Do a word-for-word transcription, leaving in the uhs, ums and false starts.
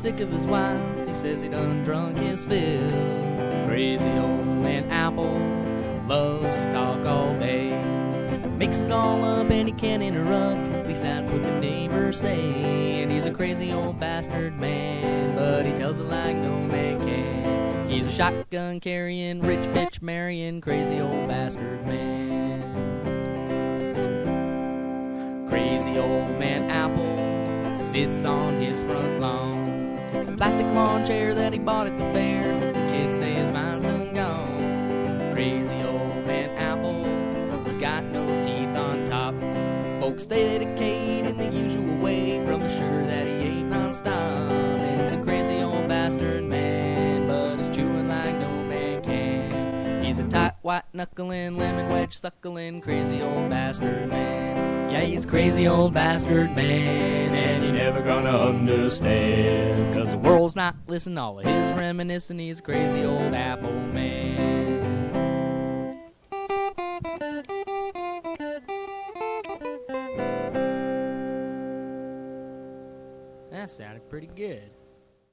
sick of his wife. He says he done drunk his fill. Crazy old man Apple loves to talk all day. Makes it all up and he can't interrupt. At least that's what the neighbors say. And he's a crazy old bastard man, but he tells it like no man can. He's a shotgun carrying, rich bitch marrying, crazy old bastard man. Crazy old man Apple sits on his front lawn. A plastic lawn chair that he bought at the fair. The kids say his mind's done gone. Crazy old man Apple, he's got no teeth on top. Folks dedicate in the usual way from the sugar that he ate non-stop. And he's a crazy old bastard man, but he's chewing like no man can. He's a tight, white-knuckling, lemon wedge-suckling, crazy old bastard man. Yeah, he's a crazy old bastard man, and you're never gonna understand, 'cause the world's not listening to all of his reminiscing. He's a crazy old Apple man. That sounded pretty good.